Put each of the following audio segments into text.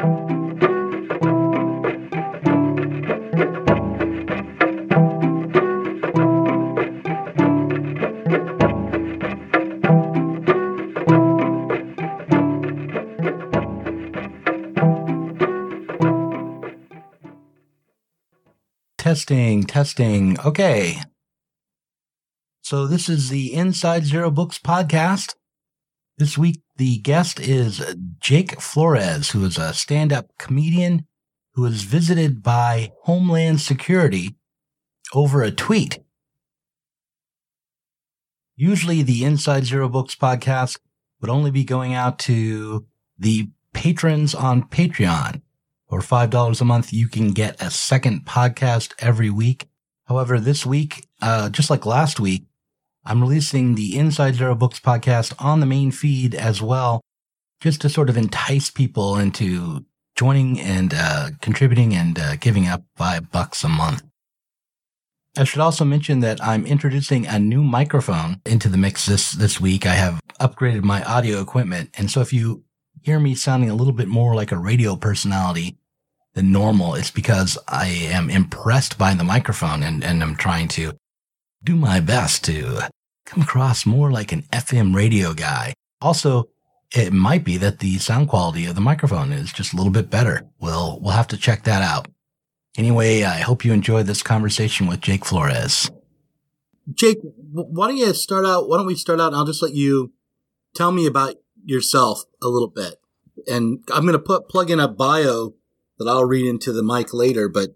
Testing. Okay. So this is the Inside Zero Books podcast. This week, the guest is Jake Flores, who is a stand-up comedian who was visited by Homeland Security over a tweet. Usually, the Inside Zero Books podcast would only be going out to the patrons on Patreon. For $5 a month, you can get a second podcast every week. However, this week, just like last week, I'm releasing the Inside Zero Books podcast on the main feed as well, just to sort of entice people into joining and contributing and giving up $5 a month. I should also mention that I'm introducing a new microphone into the mix this week. I have upgraded my audio equipment, and so if you hear me sounding a little bit more like a radio personality than normal, it's because I am impressed by the microphone and I'm trying to do my best to come across more like an FM radio guy. Also, it might be that the sound quality of the microphone is just a little bit better. We'll have to check that out. Anyway, I hope you enjoyed this conversation with Jake Flores. Jake, why don't we start out and I'll just let you tell me about yourself a little bit. And I'm going to plug in a bio that I'll read into the mic later, but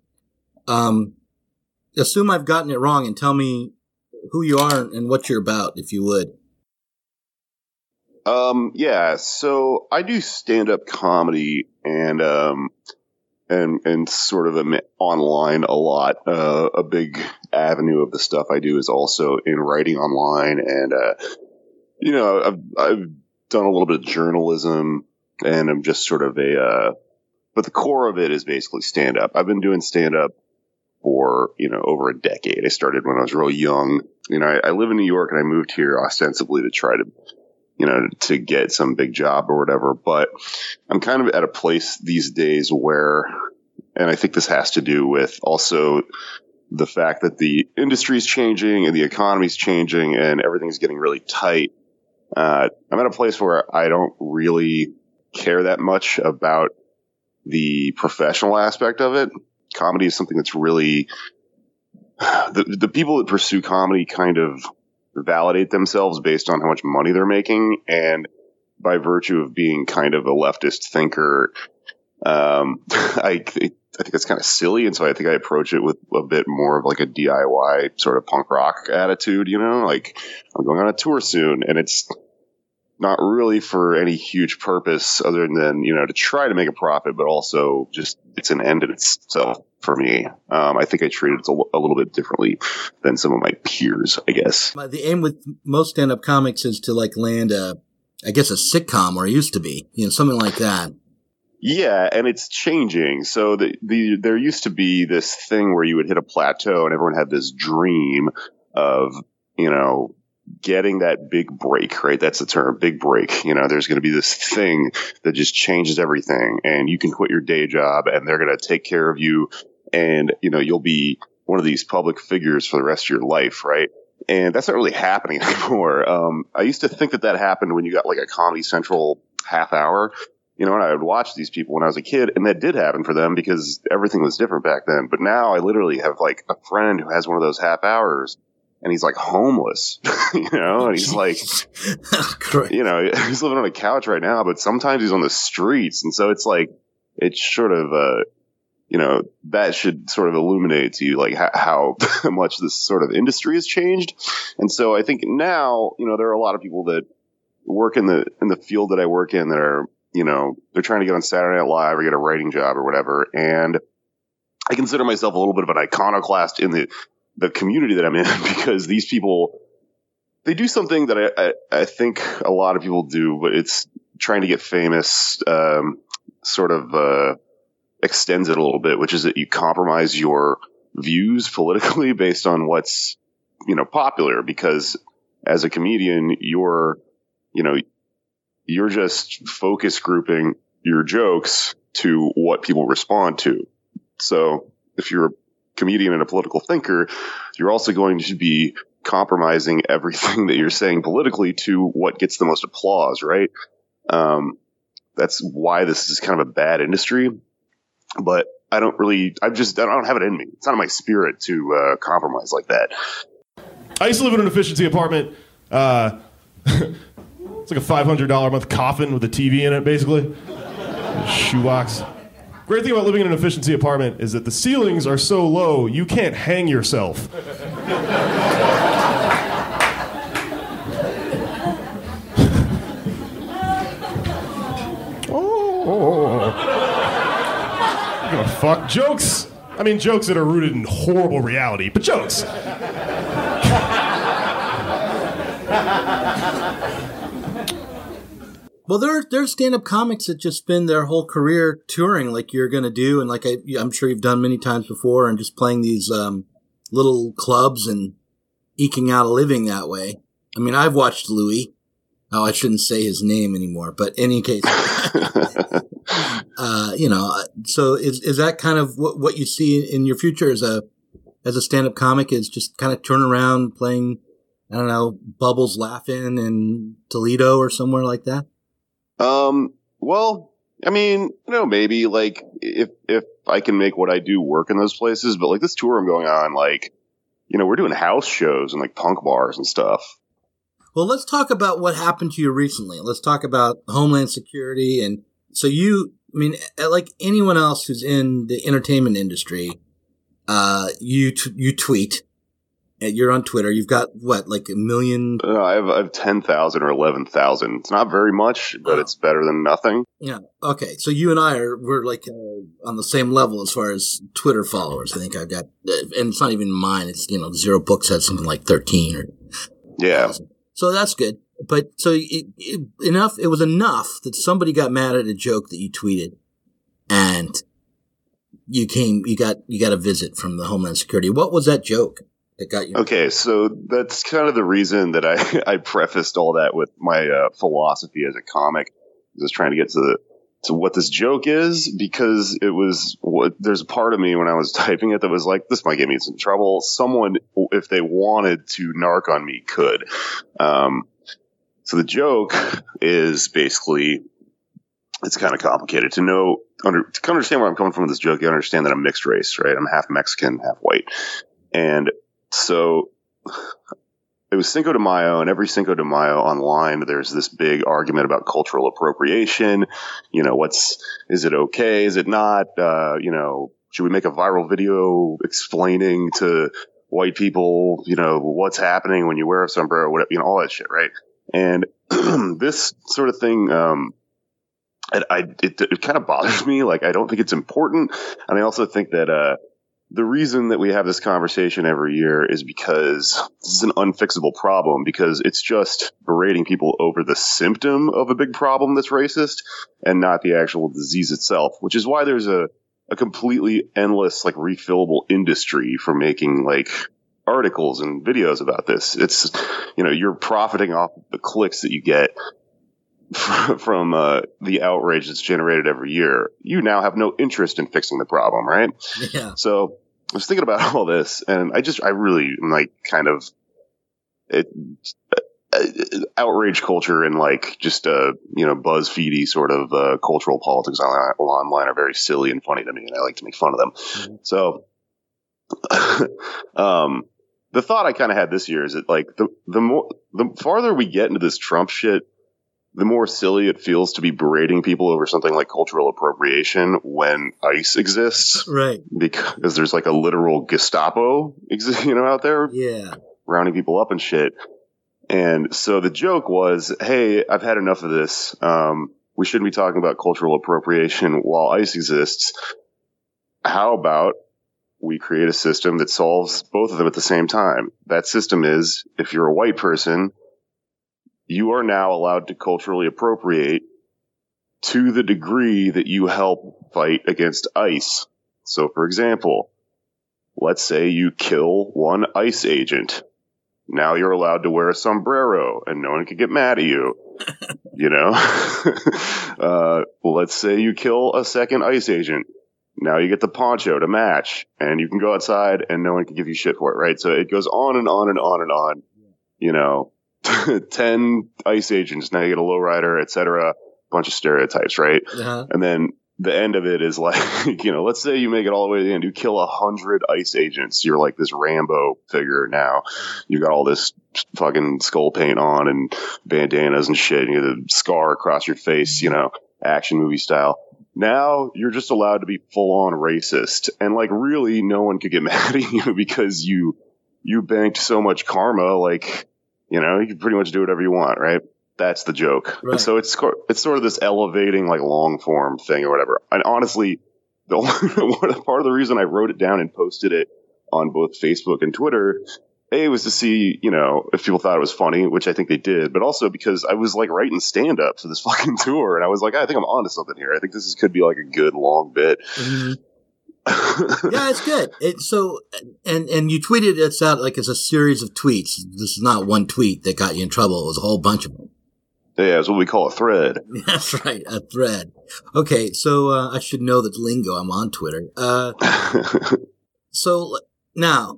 assume I've gotten it wrong and tell me who you are and what you're about, if you would. Yeah, so I do stand-up comedy and sort of am online a lot. A big avenue of the stuff I do is also in writing online, and I've done a little bit of journalism, and I'm just sort of but the core of it is basically stand-up. I've been doing stand-up for, over a decade. I started when I was real young. I live in New York and I moved here ostensibly to try to, to get some big job or whatever. But I'm kind of at a place these days where, and I think this has to do with also the fact that the industry is changing and the economy is changing and everything's getting really tight. I'm at a place where I don't really care that much about the professional aspect of it. Comedy is something that's really the people that pursue comedy kind of validate themselves based on how much money they're making, and by virtue of being kind of a leftist thinker, I think it's kind of silly, and so I think I approach it with a bit more of like a DIY sort of punk rock attitude. Like I'm going on a tour soon, and it's not really for any huge purpose other than, to try to make a profit, but also just it's an end in itself for me. I think I treat it a little bit differently than some of my peers, I guess. The aim with most stand-up comics is to land a sitcom, or it used to be, something like that. Yeah, and it's changing. So there used to be this thing where you would hit a plateau and everyone had this dream of, getting that big break, right? That's the term, big break. There's going to be this thing that just changes everything, and you can quit your day job and they're going to take care of you, and, you'll be one of these public figures for the rest of your life, right? And that's not really happening anymore. I used to think that happened when you got like a Comedy Central half hour, and I would watch these people when I was a kid, and that did happen for them because everything was different back then. But now I literally have like a friend who has one of those half hours, and he's like homeless, and he's like, he's living on a couch right now, but sometimes he's on the streets. And so it's like, it's sort of, that should sort of illuminate to you, like how much this sort of industry has changed. And so I think now, there are a lot of people that work in the field that I work in that are, they're trying to get on Saturday Night Live or get a writing job or whatever. And I consider myself a little bit of an iconoclast in the community that I'm in, because these people, they do something that I think a lot of people do, but it's trying to get famous, sort of extends it a little bit, which is that you compromise your views politically based on what's, popular, because as a comedian, you're just focus grouping your jokes to what people respond to. So if you're a comedian and a political thinker, you're also going to be compromising everything that you're saying politically to what gets the most applause, right? That's why this is kind of a bad industry. But I don't have it in me. It's not in my spirit to compromise like that. I used to live in an efficiency apartment. It's like a $500 a month coffin with a TV in it, basically. A shoebox. Great thing about living in an efficiency apartment is that the ceilings are so low, you can't hang yourself. Fuck jokes. I mean, jokes that are rooted in horrible reality, but jokes. Well, there's stand-up comics that just spend their whole career touring like you're going to do, and like I'm sure you've done many times before, and just playing these little clubs and eking out a living that way. I mean, I've watched Louis. Oh, I shouldn't say his name anymore, but in any case, so is that kind of what you see in your future as a stand-up comic, is just kind of turn around playing, I don't know, Bubbles Laughing in Toledo or somewhere like that? Well, I mean, maybe like if I can make what I do work in those places, but like this tour I'm going on, like, we're doing house shows and like punk bars and stuff. Well, let's talk about what happened to you recently. Let's talk about Homeland Security. And so like anyone else who's in the entertainment industry, you tweet. You're on Twitter. You've got what, like 1 million? I have 10,000 or 11,000. It's not very much, but it's better than nothing. Yeah. Okay. So you and we're like on the same level as far as Twitter followers. I think I've got, and it's not even mine. It's, Zero Books has something like 13 or. Yeah. 1,000. So that's good. But so it was enough that somebody got mad at a joke that you tweeted, and you got a visit from the Homeland Security. What was that joke that got you? Okay, so that's kind of the reason that I prefaced all that with my philosophy as a comic. I was trying to get to what this joke is, because there's a part of me when I was typing it that was like, this might get me in some trouble. Someone, if they wanted to narc on me, could. So the joke is basically, it's kind of complicated to understand where I'm coming from with this joke. You understand that I'm mixed race, right? I'm half Mexican, half white. And so it was Cinco de Mayo, and every Cinco de Mayo online, there's this big argument about cultural appropriation. Is it okay? Is it not? Should we make a viral video explaining to white people, what's happening when you wear a sombrero, whatever, all that shit, right? And this sort of thing, it kind of bothers me. Like, I don't think it's important. And I also think that, the reason that we have this conversation every year is because this is an unfixable problem, because it's just berating people over the symptom of a big problem that's racist and not the actual disease itself, which is why there's a completely endless, like, refillable industry for making, like, articles and videos about this. It's, you're profiting off the clicks that you get from the outrage that's generated every year. You now have no interest in fixing the problem, right? Yeah. So I was thinking about all this, and I really am like kind of outrage culture and like just BuzzFeedy sort of cultural politics online are very silly and funny to me, and I like to make fun of them. Mm-hmm. So the thought I kind of had this year is that like the farther we get into this Trump shit, the more silly it feels to be berating people over something like cultural appropriation when ICE exists. Right. Because there's like a literal Gestapo, out there. Yeah. Rounding people up and shit. And so the joke was, hey, I've had enough of this. We shouldn't be talking about cultural appropriation while ICE exists. How about we create a system that solves both of them at the same time? That system is, if you're a white person, you are now allowed to culturally appropriate to the degree that you help fight against ICE. So, for example, let's say you kill one ICE agent. Now you're allowed to wear a sombrero and no one can get mad at you. You know, let's say you kill a second ICE agent. Now you get the poncho to match, and you can go outside, and no one can give you shit for it, right? So it goes on and on and on and on. You know, 10 ICE agents. Now you get a lowrider, etc. Bunch of stereotypes, right? Uh-huh. And then the end of it is like, you know, let's say you make it all the way to the end. You kill 100 ICE agents. You're like this Rambo figure now. You got all this fucking skull paint on and bandanas and shit. And you have a scar across your face, you know, action movie style. Now you're just allowed to be full on racist. And like really no one could get mad at you because you banked so much karma. Like, you know, you can pretty much do whatever you want, right? That's the joke. Right. And so it's sort of this elevating, like, long form thing or whatever. And honestly, the only part of the reason I wrote it down and posted it on both Facebook and Twitter, A, was to see, you know, if people thought it was funny, which I think they did, but also because I was like writing stand up for this fucking tour, and I was like, I think I'm onto something here. I think this could be like a good long bit. Mm-hmm. Yeah, it's good. And you tweeted this out like as a series of tweets. This is not one tweet that got you in trouble. It was a whole bunch of them. Yeah, it's what we call a thread. That's right, a thread. Okay, so I should know the lingo. I'm on Twitter. So now,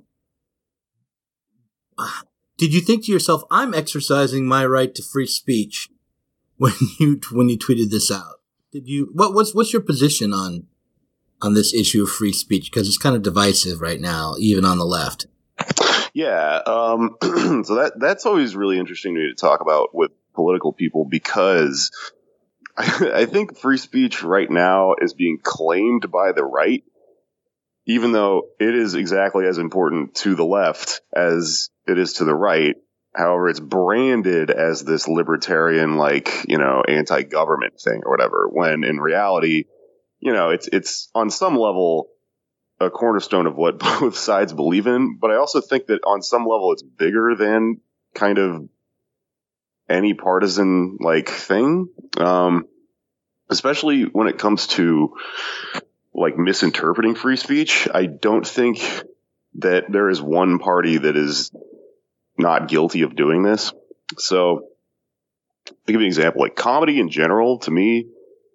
did you think to yourself, I'm exercising my right to free speech when you tweeted this out? Did you? What's your position on this issue of free speech? Because it's kind of divisive right now, even on the left. Yeah, so that's always really interesting to me to talk about with political people, because I think free speech right now is being claimed by the right, even though it is exactly as important to the left as it is to the right. However, it's branded as this libertarian, like, you know, anti-government thing or whatever, when in reality, you know, it's on some level a cornerstone of what both sides believe in. But I also think that on some level it's bigger than kind of any partisan like thing, especially when it comes to like misinterpreting free speech. I don't think that there is one party that is not guilty of doing this. So to give you an example, like comedy in general, to me,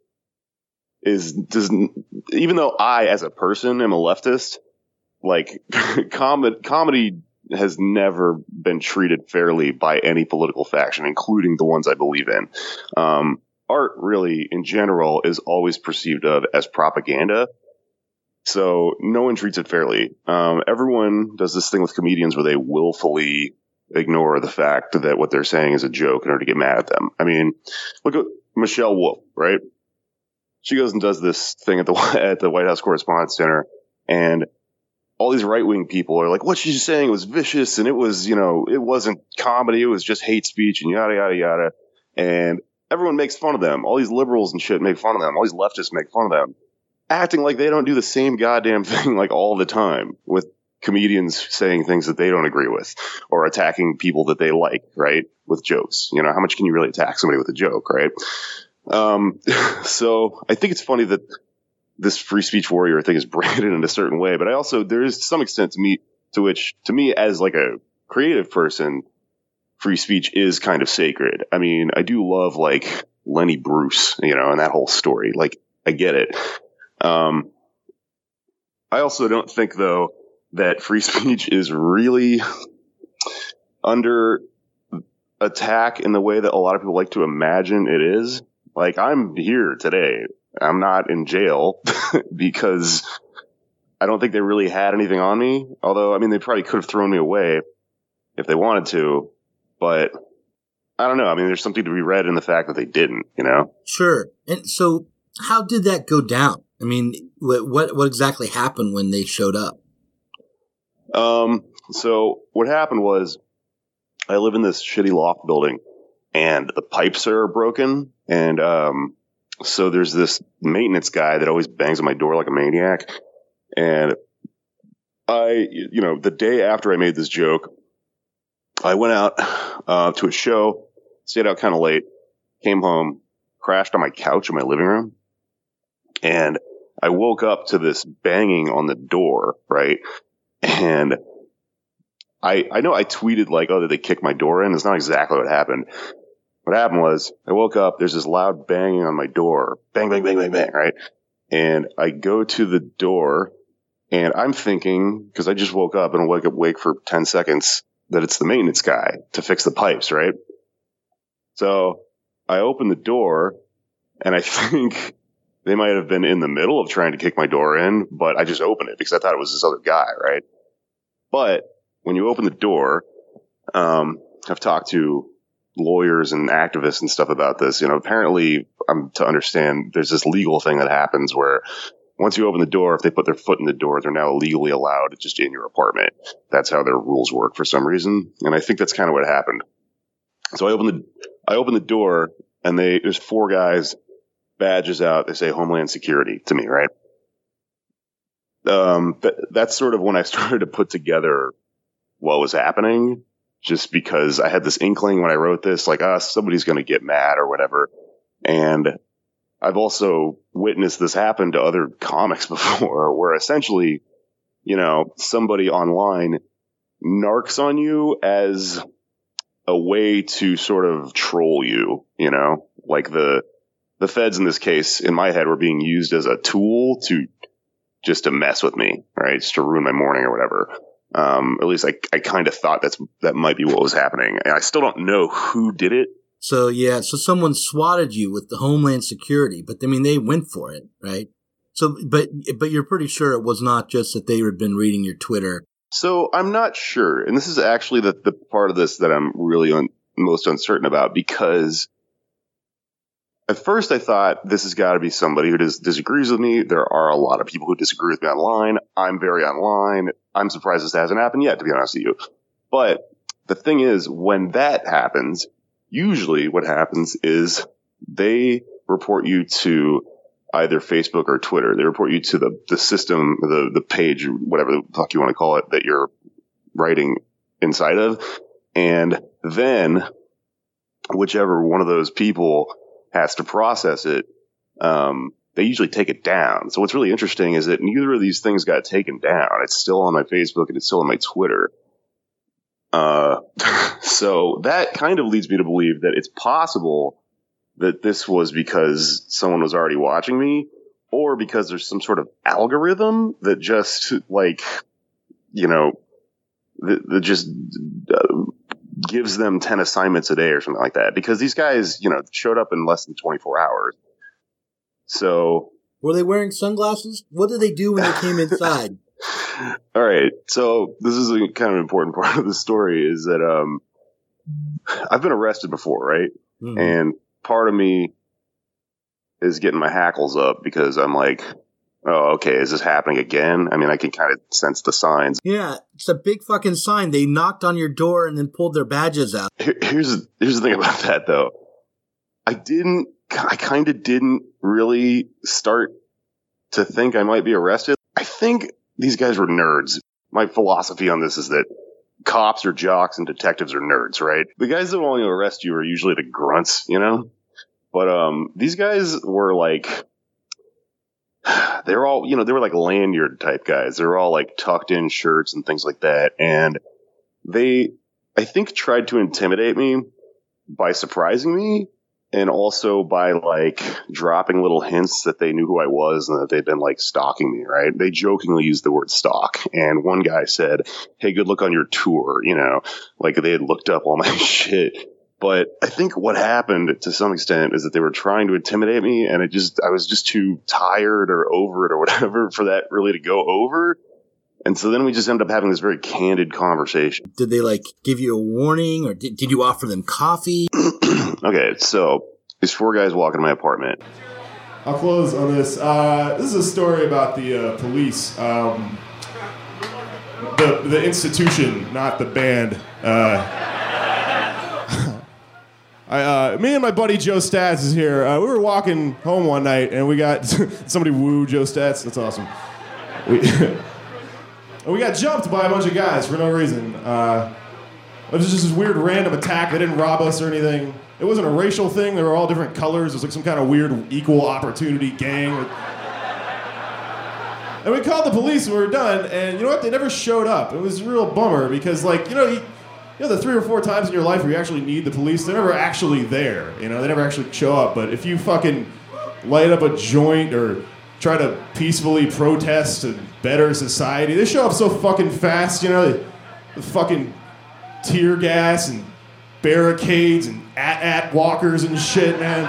even though I as a person am a leftist, like comedy has never been treated fairly by any political faction, including the ones I believe in. Art really in general is always perceived of as propaganda. So no one treats it fairly. Everyone does this thing with comedians where they willfully ignore the fact that what they're saying is a joke in order to get mad at them. I mean, look at Michelle Wolf, right? She goes and does this thing at the White House Correspondents' Center, and all these right-wing people are like, what she's saying was vicious, and it was, you know, it wasn't comedy, it was just hate speech, and yada, yada, yada. And everyone makes fun of them. All these liberals and shit make fun of them. All these leftists make fun of them, acting like they don't do the same goddamn thing like all the time, with comedians saying things that they don't agree with, or attacking people that they like, right, with jokes. You know, how much can you really attack somebody with a joke, right? So I think it's funny that this free speech warrior thing is branded in a certain way, but I also, there is some extent to me as like a creative person, free speech is kind of sacred. I mean, I do love like Lenny Bruce, you know, and that whole story. Like, I get it. I also don't think though that free speech is really under attack in the way that a lot of people like to imagine it is. Like, I'm here today. I'm not in jail because I don't think they really had anything on me. Although, I mean, they probably could have thrown me away if they wanted to. But I don't know. I mean, there's something to be read in the fact that they didn't, you know? Sure. And so how did that go down? I mean, what exactly happened when they showed up? So what happened was I live in this shitty loft building, and the pipes are broken. And so there's this maintenance guy that always bangs on my door like a maniac. And the day after I made this joke, I went out to a show, stayed out kind of late, came home, crashed on my couch in my living room. And I woke up to this banging on the door, right? And I know I tweeted like, oh, did they kick my door in? That's not exactly what happened. what happened was I woke up, there's this loud banging on my door. Bang, bang, bang, bang, bang, right? And I go to the door, and I'm thinking, because I just woke up and wake for 10 seconds, that it's the maintenance guy to fix the pipes, right? So I open the door, and I think they might have been in the middle of trying to kick my door in, but I just opened it because I thought it was this other guy, right? But when you open the door, I've talked to lawyers and activists and stuff about this. Apparently, to understand, there's this legal thing that happens where once you open the door, if they put their foot in the door, they're now legally allowed just in your apartment. That's how their rules work for some reason. And I think that's kind of what happened. So I open the door, and there's 4 guys, badges out. They say Homeland Security to me, right? That's sort of when I started to put together what was happening, just because I had this inkling when I wrote this, like, somebody's going to get mad or whatever. And I've also witnessed this happen to other comics before, where essentially, somebody online narcs on you as a way to sort of troll you, like the feds in this case, in my head, were being used as a tool to mess with me, right? Just to ruin my morning or whatever. At least I kind of thought that might be what was happening. And I still don't know who did it. So someone swatted you with the Homeland Security, but they went for it, right? So, but you're pretty sure it was not just that they had been reading your Twitter. So I'm not sure. And this is actually the part of this that I'm really most uncertain about, because at first I thought this has got to be somebody who disagrees with me. There are a lot of people who disagree with me online. I'm very online. I'm surprised this hasn't happened yet, to be honest with you. But the thing is, when that happens, usually what happens is they report you to either Facebook or Twitter. They report you to the system, the page, whatever the fuck you want to call it, that you're writing inside of. And then whichever one of those people has to process it, they usually take it down. So what's really interesting is that neither of these things got taken down. It's still on my Facebook and it's still on my Twitter. So that kind of leads me to believe that it's possible that this was because someone was already watching me, or because there's some sort of algorithm that just that just gives them 10 assignments a day or something like that. Because these guys, showed up in less than 24 hours. So were they wearing sunglasses? What did they do when they came inside? All right. So this is a kind of important part of the story, is that I've been arrested before, right? Mm-hmm. And part of me is getting my hackles up because I'm like, oh, okay, is this happening again? I mean, I can kind of sense the signs. Yeah, it's a big fucking sign. They knocked on your door and then pulled their badges out. Here's the thing about that, though. I kind of didn't really start to think I might be arrested. I think these guys were nerds. My philosophy on this is that cops are jocks and detectives are nerds, right? The guys that want to arrest you are usually the grunts, But these guys were like, they were like lanyard type guys. They were all like tucked in shirts and things like that. And they, I think, tried to intimidate me by surprising me, and also by like dropping little hints that they knew who I was and that they'd been like stalking me, right? They jokingly used the word stalk. And one guy said, "Hey, good luck on your tour," like they had looked up all my shit. But I think what happened to some extent is that they were trying to intimidate me, and I was just too tired or over it or whatever for that really to go over. And so then we just ended up having this very candid conversation. Did they like give you a warning, or did you offer them coffee? Okay, so these 4 guys walk into my apartment. I'll close on this. This is a story about the police. The institution, not the band. Me and my buddy Joe Stats is here. We were walking home one night, and we got somebody woo Joe Stats. That's awesome. We got jumped by a bunch of guys for no reason. It was just this weird random attack. They didn't rob us or anything. It wasn't a racial thing. They were all different colors. It was like some kind of weird equal opportunity gang. And we called the police when we were done, and you know what? They never showed up. It was a real bummer because, like, the 3 or 4 times in your life where you actually need the police, they're never actually there. They never actually show up. But if you fucking light up a joint or try to peacefully protest to better society, they show up so fucking fast. The fucking tear gas and barricades and at walkers and shit, man.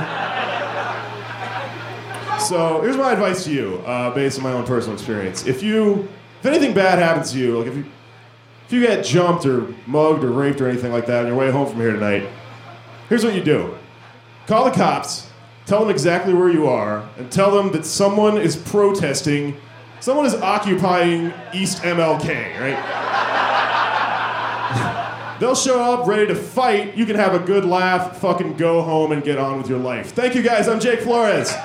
So here's my advice to you, based on my own personal experience. If anything bad happens to you, like if you get jumped or mugged or raped or anything like that on your way home from here tonight, here's what you do. Call the cops, tell them exactly where you are, and tell them that someone is protesting, someone is occupying East MLK, right? They'll show up ready to fight. You can have a good laugh, fucking go home and get on with your life. Thank you guys, I'm Jake Flores.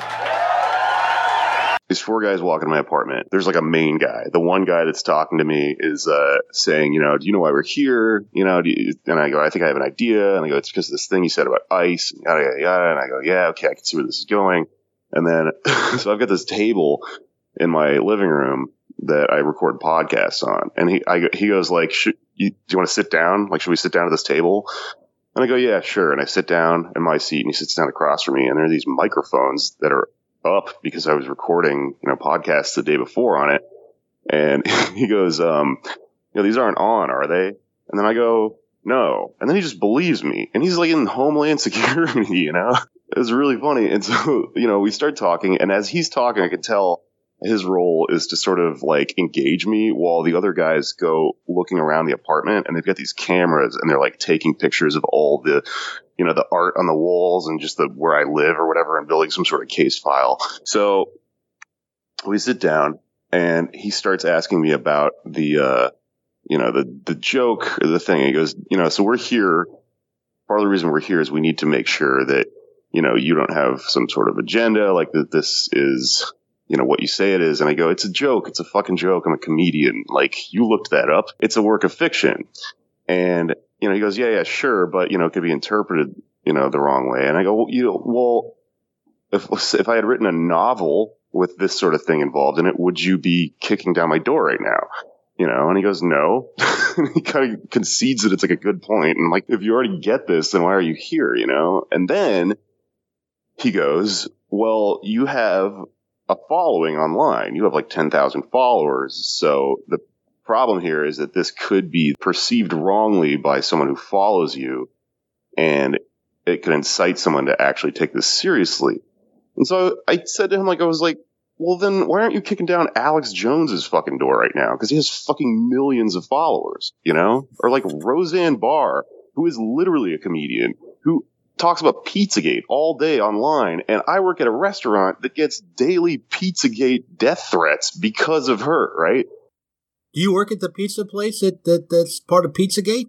These 4 guys walk into my apartment. There's like a main guy. The one guy that's talking to me is saying, do you know why we're here? And I go, I think I have an idea. And I go, it's because of this thing you said about ICE. And yada, yada, yada. And I go, yeah, okay, I can see where this is going. And then, so I've got this table in my living room that I record podcasts on. And he goes like, do you want to sit down? Like, should we sit down at this table? And I go, yeah, sure. And I sit down in my seat and he sits down across from me. And there are these microphones that are up because I was recording, podcasts the day before on it. And he goes, these aren't on, are they? And then I go, no. And then he just believes me. And he's like in Homeland Security, It was really funny. And so, we start talking. And as he's talking, I could tell his role is to sort of like engage me while the other guys go looking around the apartment. And they've got these cameras and they're like taking pictures of all the, the art on the walls and just where I live or whatever and building some sort of case file. So we sit down and he starts asking me about the joke or the thing. He goes, so we're here. Part of the reason we're here is we need to make sure that, you don't have some sort of agenda like that. This is, what you say it is. And I go, it's a joke. It's a fucking joke. I'm a comedian. Like, you looked that up. It's a work of fiction. And, he goes, yeah, sure. But, it could be interpreted, the wrong way. And I go, well, if I had written a novel with this sort of thing involved in it, would you be kicking down my door right now? And he goes, no. He kind of concedes that it's like a good point. And like, if you already get this, then why are you here? And then he goes, well, you have a following online. You have like 10,000 followers. So the problem here is that this could be perceived wrongly by someone who follows you, and it could incite someone to actually take this seriously. And so I said to him, I was like, well, then why aren't you kicking down Alex Jones's fucking door right now? Because he has fucking millions of followers, Or like Roseanne Barr, who is literally a comedian, who talks about Pizzagate all day online, and I work at a restaurant that gets daily Pizzagate death threats because of her, right? Do you work at the pizza place that's part of Pizzagate?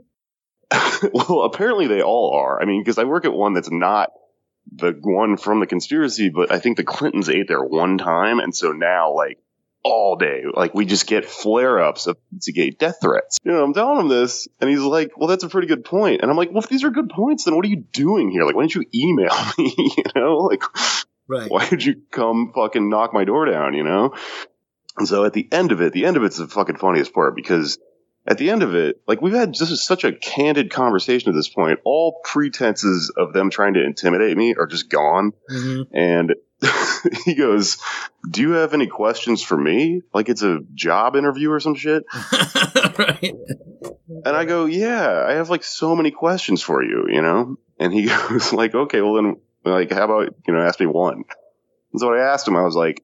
Well, apparently they all are. I mean, because I work at one that's not the one from the conspiracy, but I think the Clintons ate there one time, and so now, like, all day, like, we just get flare-ups of Pizzagate death threats. I'm telling him this, and he's like, well, that's a pretty good point. And I'm like, well, if these are good points, then what are you doing here? Like, why didn't you email me, Like, right. Why did you come fucking knock my door down, And so at the end of it's the fucking funniest part, because at the end of it, like, we've had just such a candid conversation at this point. All pretenses of them trying to intimidate me are just gone. Mm-hmm. And he goes, do you have any questions for me? Like, it's a job interview or some shit? Right. And I go, yeah, I have like so many questions for you, And he goes like, okay, well then, like, how about, ask me one. And so I asked him, I was like,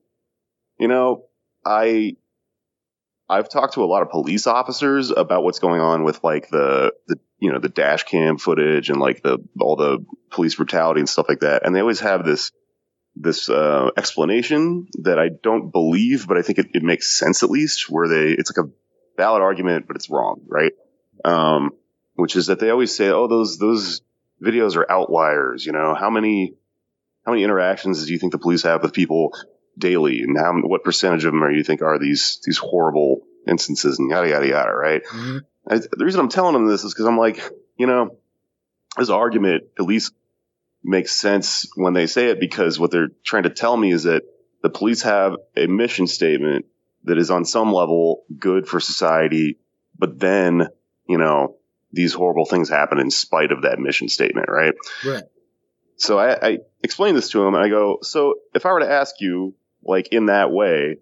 I've talked to a lot of police officers about what's going on with like the dash cam footage and like all the police brutality and stuff like that. And they always have this explanation that I don't believe, but I think it makes sense at least, where it's like a valid argument, but it's wrong, right? Which is that they always say, oh, those videos are outliers. How many interactions do you think the police have with people daily, and what percentage of them you think are these horrible instances, and yada yada yada, right? Mm-hmm. The reason I'm telling them this is because I'm like, this argument at least makes sense when they say it, because what they're trying to tell me is that the police have a mission statement that is on some level good for society, but then these horrible things happen in spite of that mission statement, right? Right. So I explained this to him, and I go, so if I were to ask you, like, in that way,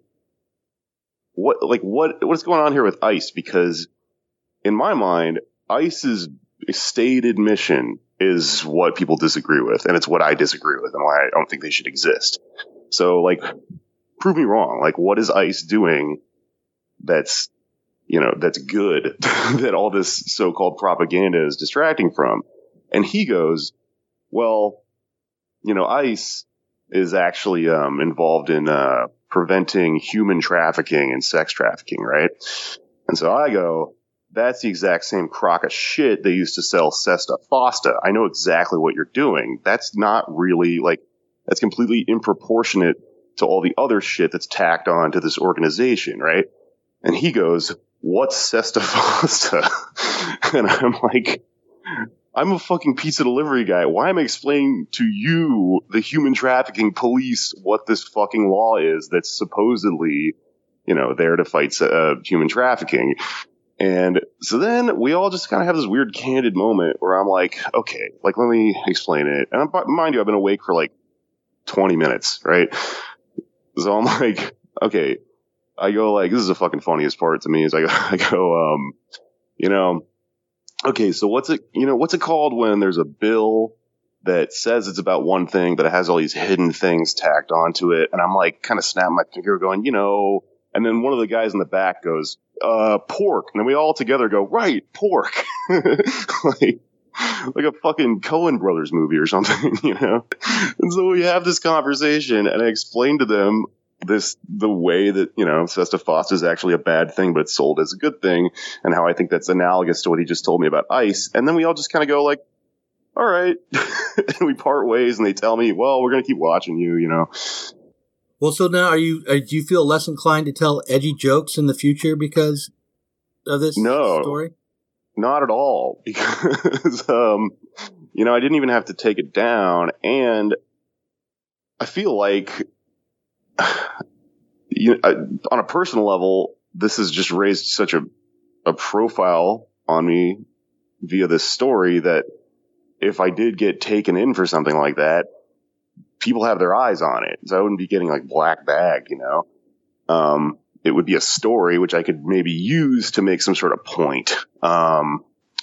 what's going on here with ICE? Because in my mind, ICE's stated mission is what people disagree with, and it's what I disagree with, and why I don't think they should exist. So, like, prove me wrong. Like, what is ICE doing that's good, that all this so-called propaganda is distracting from? And he goes, well, ICE is actually involved in preventing human trafficking and sex trafficking, right? And so I go, that's the exact same crock of shit they used to sell Sesta Fosta. I know exactly what you're doing. That's not really, like, that's completely improportionate to all the other shit that's tacked on to this organization, right? And he goes, what's Sesta Fosta? And I'm like, I'm a fucking pizza delivery guy. Why am I explaining to you, the human trafficking police, what this fucking law is that's supposedly, there to fight human trafficking? And so then we all just kind of have this weird candid moment where I'm like, okay, like, let me explain it. And mind you, I've been awake for like 20 minutes, right? So I'm like, okay, I go like, this is the fucking funniest part to me is I go, okay, so what's it called when there's a bill that says it's about one thing, but it has all these hidden things tacked onto it? And I'm like, kind of snapping my finger going, and then one of the guys in the back goes, pork. And then we all together go, right, pork. like a fucking Coen Brothers movie or something, And so we have this conversation, and I explained to them the way that, Sesta Fosta is actually a bad thing, but it's sold as a good thing, and how I think that's analogous to what he just told me about ICE. And then we all just kind of go like, all right. And we part ways, and they tell me, well, we're going to keep watching you, Well, so now do you feel less inclined to tell edgy jokes in the future because of this story? Not at all, because, I didn't even have to take it down, and I feel like, on a personal level, this has just raised such a profile on me via this story that if I did get taken in for something like that, people have their eyes on it. So I wouldn't be getting like black bag, it would be a story which I could maybe use to make some sort of point, or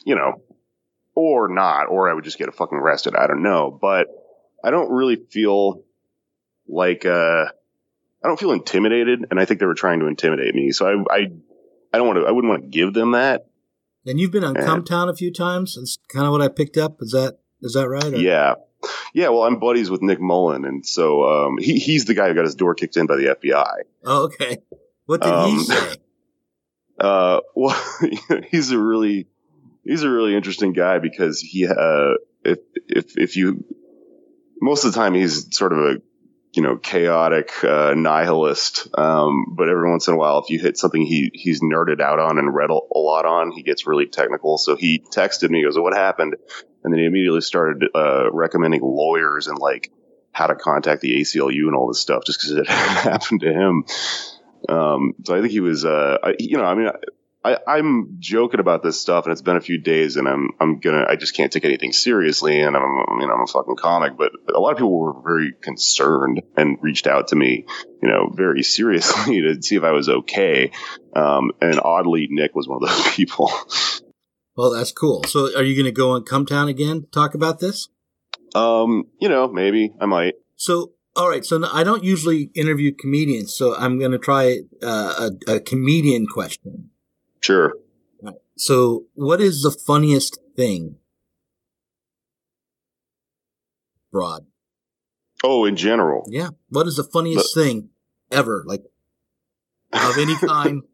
not, or I would just get fucking arrested. I don't know, but I don't really feel like, I don't feel intimidated, and I think they were trying to intimidate me. So I wouldn't want to give them that. And you've been on Cumtown a few times. That's kind of what I picked up. Is that right? Or? Yeah. Well, I'm buddies with Nick Mullen, and so he's the guy who got his door kicked in by the FBI. Oh, okay. What did he say? Well, he's a really interesting guy because he if you most of the time he's sort of a chaotic nihilist, but every once in a while, if you hit something he's nerded out on and read a lot on, he gets really technical. So he texted me, he goes, what happened? And then he immediately started recommending lawyers and like how to contact the ACLU and all this stuff just because it happened to him. So I think he was, I'm joking about this stuff, and it's been a few days, and I just can't take anything seriously, and I'm a fucking comic, but a lot of people were very concerned and reached out to me, very seriously to see if I was okay. And oddly, Nick was one of those people. Well, that's cool. So are you going to go on Cumtown again to talk about this? Maybe I might. So, all right. So I don't usually interview comedians, so I'm going to try a comedian question. Sure. Right. So what is the funniest thing? Broad. Oh, in general. Yeah. What is the funniest thing ever? Like, of any kind?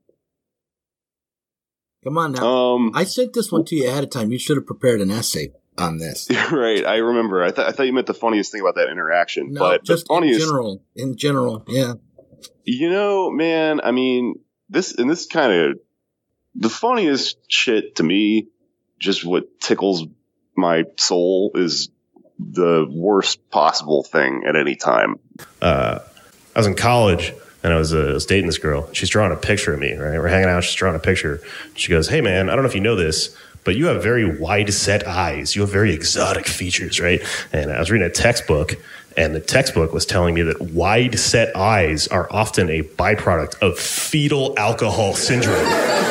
Come on now. I sent this one to you ahead of time. You should have prepared an essay on this. Right. I remember. I thought you meant the funniest thing about that interaction. No, but just the funniest, in general. Yeah. Man, I mean, this kind of, the funniest shit to me, just what tickles my soul, is the worst possible thing at any time. I was in college, and I was dating this girl. She's drawing a picture of me, right? We're hanging out. She's drawing a picture. She goes, hey, man, I don't know if you know this, but you have very wide set eyes. You have very exotic features, right? And I was reading a textbook, and the textbook was telling me that wide set eyes are often a byproduct of fetal alcohol syndrome.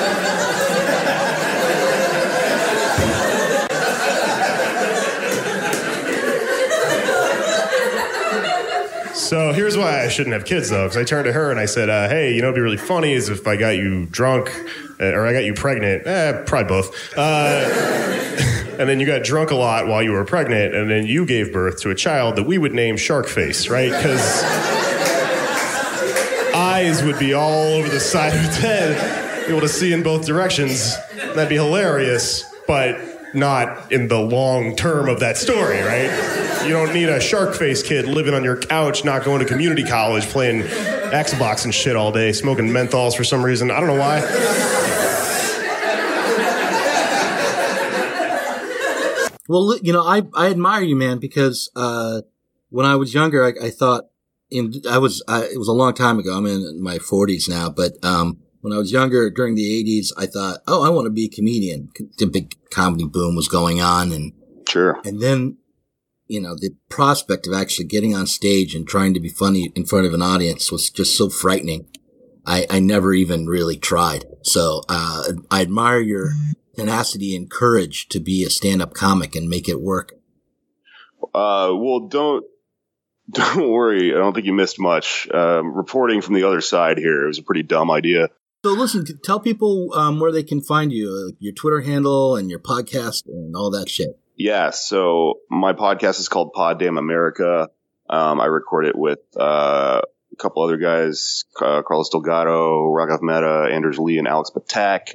So here's why I shouldn't have kids, though, because I turned to her and I said, hey, you know, it'd be really funny is if I got you drunk or I got you pregnant. Probably both. And then you got drunk a lot while you were pregnant, and then you gave birth to a child that we would name Sharkface, right? Because eyes would be all over the side of its head, be able to see in both directions. That'd be hilarious, but not in the long term of that story, right? You don't need a shark face kid living on your couch, not going to community college, playing Xbox and shit all day, smoking menthols for some reason. I don't know why. Well, you know, I admire you, man, because when I was younger, I thought it was a long time ago. I'm in my 40s now, but when I was younger, during the 80s, I thought, oh, I want to be a comedian. The big comedy boom was going on, and Sure. And then, you know, the prospect of actually getting on stage and trying to be funny in front of an audience was just so frightening. I never even really tried. So I admire your tenacity and courage to be a stand-up comic and make it work. Well, don't worry. I don't think you missed much. Reporting from the other side here, it was a pretty dumb idea. So listen, tell people where they can find you, your Twitter handle and your podcast and all that shit. Yeah, so my podcast is called Pod Damn America. I record it with a couple other guys, Carlos Delgado, Raghav Mehta, Anders Lee, and Alex Patak.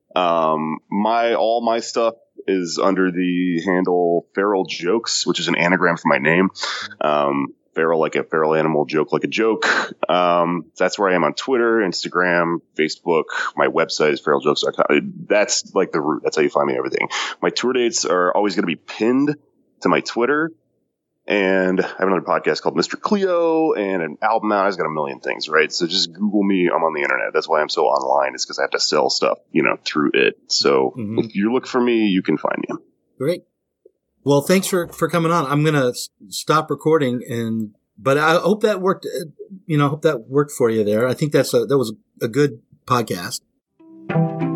All my stuff is under the handle Feral Jokes, which is an anagram for my name. Feral like a feral animal, joke like a joke. That's where I am on Twitter, Instagram, Facebook. My website is feraljokes.com. That's like the root. That's how you find me, everything. My tour dates are always going to be pinned to my Twitter. And I have another podcast called Mr. Cleo and an album out. I've got a million things, right? So just Google me. I'm on the internet. That's why I'm so online. It's because I have to sell stuff, you know, through it. So if you look for me, you can find me. Great. Well, thanks for coming on. I'm going to stop recording, but I hope that worked. You know, I hope that worked for you there. I think that was a good podcast.